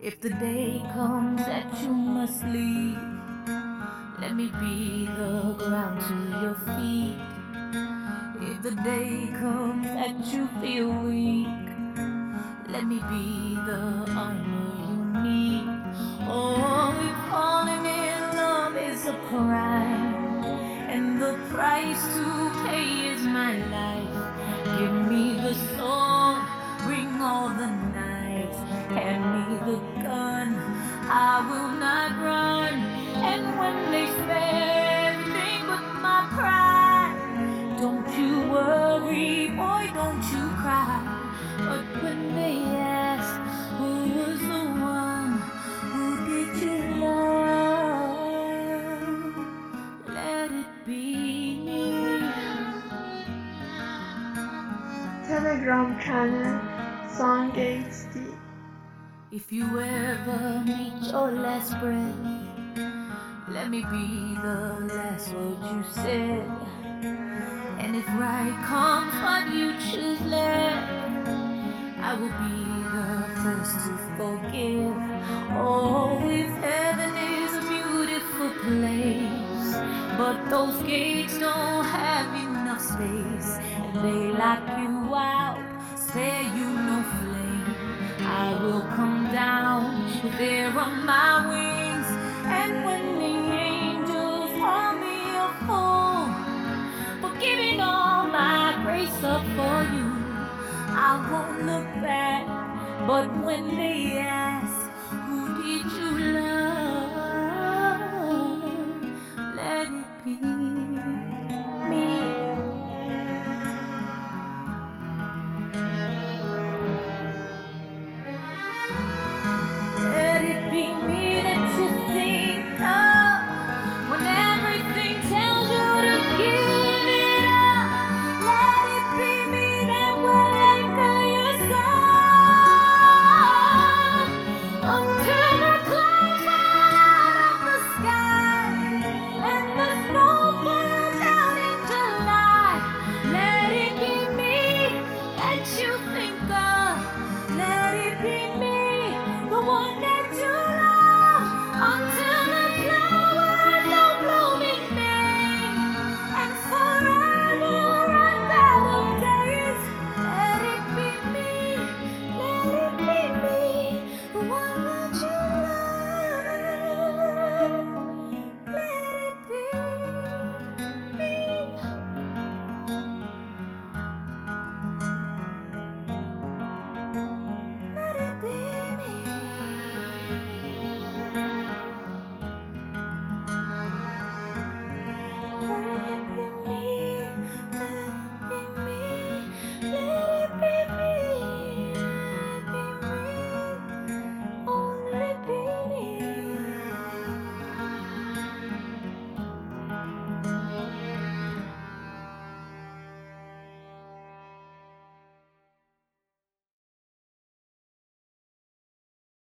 If the day comes that you must leave, let me be the ground to your feet. If the day comes that you feel weak, let me be the armor you need. Oh, if falling in love is a crime, and the price to pay is my life, give me the sword, bring all the knives, hand me the gun, I will not run. And when they spare everything but my pride, don't you worry, boy, don't you cry. But when they ask who was the one, who did you love, let it be me. Telegram channel Song HD. If you ever meet your last breath, let me be the last word you said. And if right comes what you choose left, I will be the first to forgive. Oh, if heaven is a beautiful place, but those gates don't have enough space, and they lock you out, spare you no flame, I will come down with air on my wings. And when the angels call me a fool for giving all my grace up for you, I won't look back. But when they ask